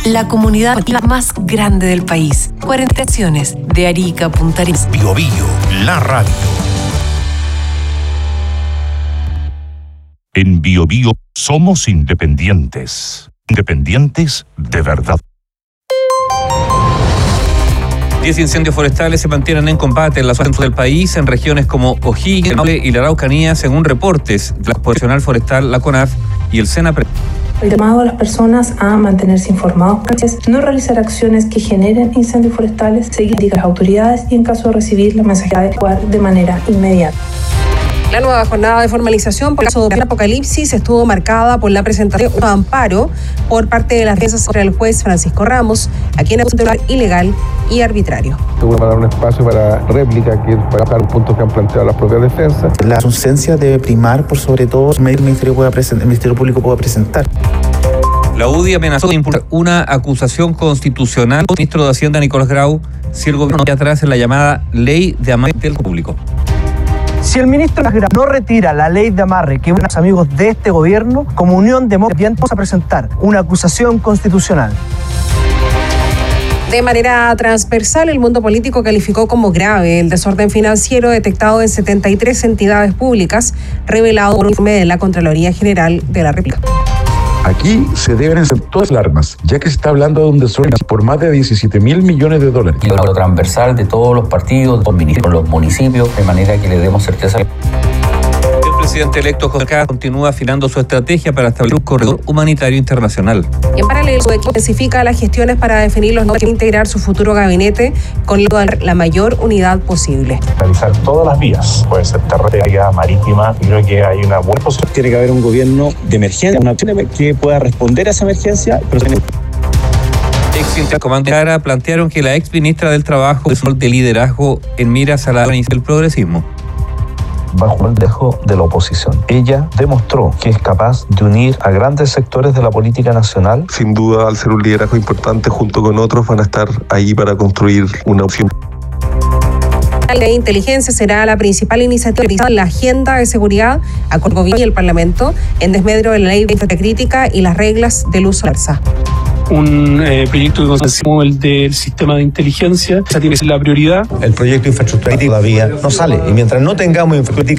la comunidad más grande del país. 40 estaciones de Arica a Punta Arenas. Bio Bio, la radio. En Bio Bio somos independientes. Independientes de verdad. 10 incendios forestales se mantienen en combate en la zona centro del país, en regiones como O'Higgins y la Araucanía, según reportes de la Corporación Nacional Forestal, la CONAF y el SENAPRED. El llamado a las personas a mantenerse informados, no realizar acciones que generen incendios forestales, seguir a las autoridades y en caso de recibir la mensajería actuar de manera inmediata. La nueva jornada de formalización por el caso de Apocalipsis estuvo marcada por la presentación de un amparo por parte de las defensas contra el juez Francisco Ramos, a quien acusa de ilegal y arbitrario. Seguro para dar un espacio para réplica, que es para bajar puntos que han planteado las propias defensas. La ausencia debe primar por sobre todo el Ministerio Público pueda presentar. La UDI amenazó de impulsar una acusación constitucional al ministro de Hacienda, Nicolás Grau, si el gobierno no atrás en la llamada Ley de Amarre del Público. Si el ministro no retira la ley de amarre que unos amigos de este gobierno, como Unión Demócrata vamos a presentar una acusación constitucional. De manera transversal, el mundo político calificó como grave el desorden financiero detectado en 73 entidades públicas, revelado por un informe de la Contraloría General de la República. Aquí se deben encender todas las alarmas, ya que se está hablando de un desorden por más de 17.000 millones de dólares. Y lo transversal de todos los partidos, los municipios, de manera que le demos certeza. El presidente electo José Kast continúa afinando su estrategia para establecer un corredor humanitario internacional. Y en paralelo, su equipo intensifica las gestiones para definir los nombres e integrar su futuro gabinete con la mayor unidad posible. Realizar todas las vías, puede ser terrestre, marítima, creo que hay una buena posibilidad. Tiene que haber un gobierno de emergencia, una opción que pueda responder a esa emergencia, pero Comando Cara plantearon que la ex ministra del Trabajo es un rol de liderazgo en miras a la del progresismo. Bajo el dejo de la oposición. Ella demostró que es capaz de unir a grandes sectores de la política nacional. Sin duda, al ser un liderazgo importante, junto con otros, van a estar ahí para construir una opción. La ley de inteligencia será la principal iniciativa en la agenda de seguridad a el gobierno y el Parlamento en desmedro de la ley de crítica y las reglas del uso de la fuerza. Un proyecto que conocemos el del sistema de inteligencia, esa tiene que ser la prioridad. El proyecto de infraestructura todavía no sale y mientras no tengamos infraestructura